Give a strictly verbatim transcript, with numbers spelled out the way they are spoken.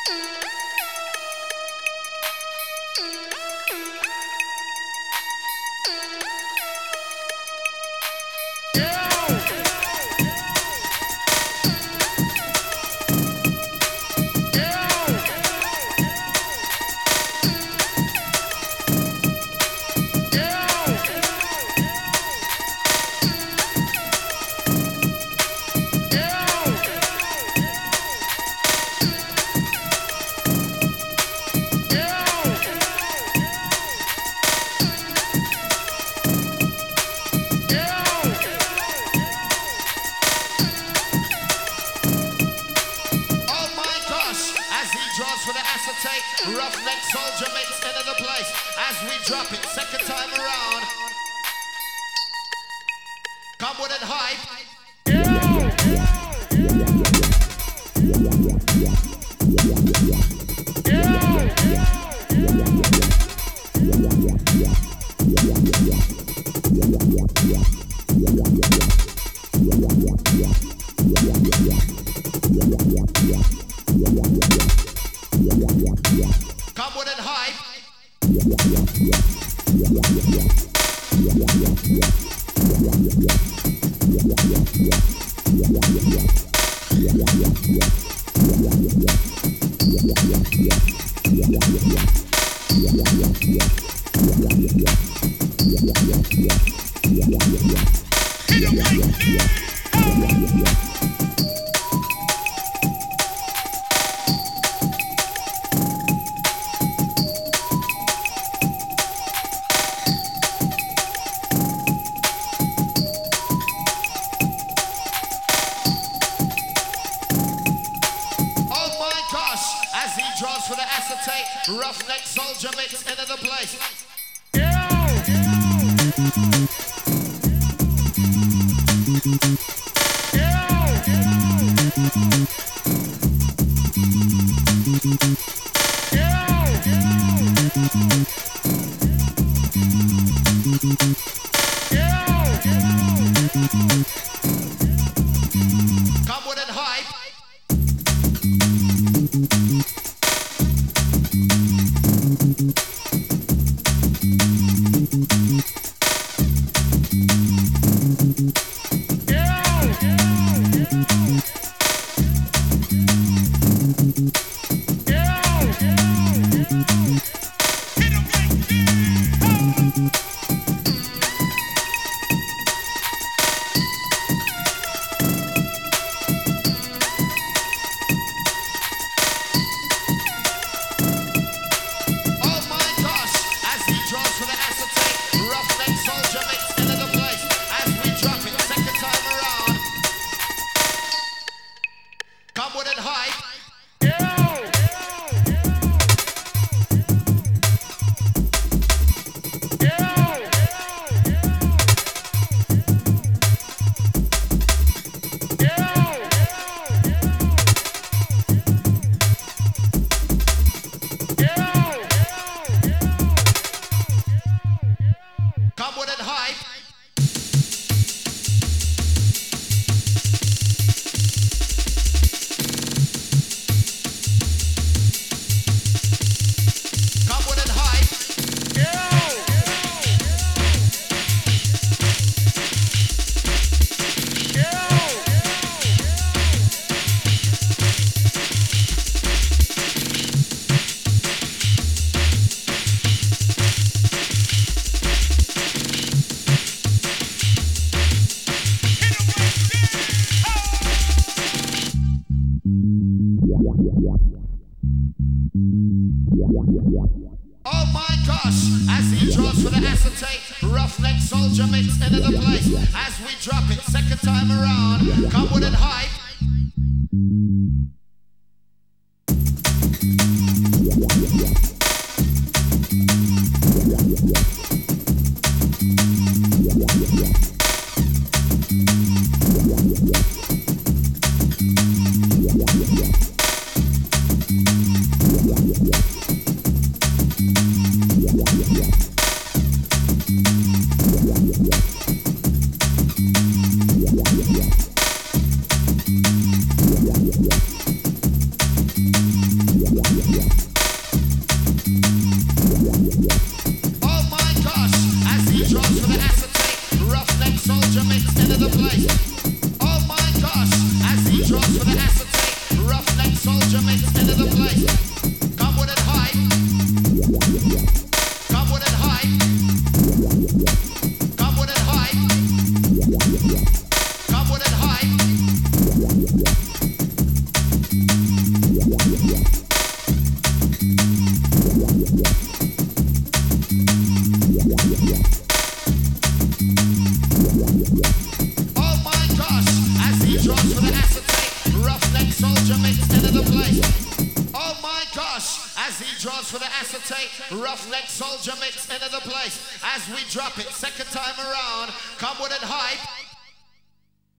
Roughneck soldier makes end of the place as we drop it second time around. Come with it hype. Come with it hype. For the acetate, Roughneck soldier makes end of the place. Come with it hype. Oh my gosh, as he draws for the acetate, Roughneck soldier makes end of the place. As we drop it second time around, come with it hype. Oh my gosh, as he draws for the acetate, roughneck soldier mix into the place. Oh my gosh, as he draws for the acetate, roughneck soldier mix into the place. Come with it hype. Come with it hype. Come with it hype. Come with it hype. Oh my gosh, as he draws for the acetate, roughneck soldier mix into the place. Oh my gosh, as he draws for the acetate, roughneck soldier mix into the place. As we drop it, second time around, come with it hype.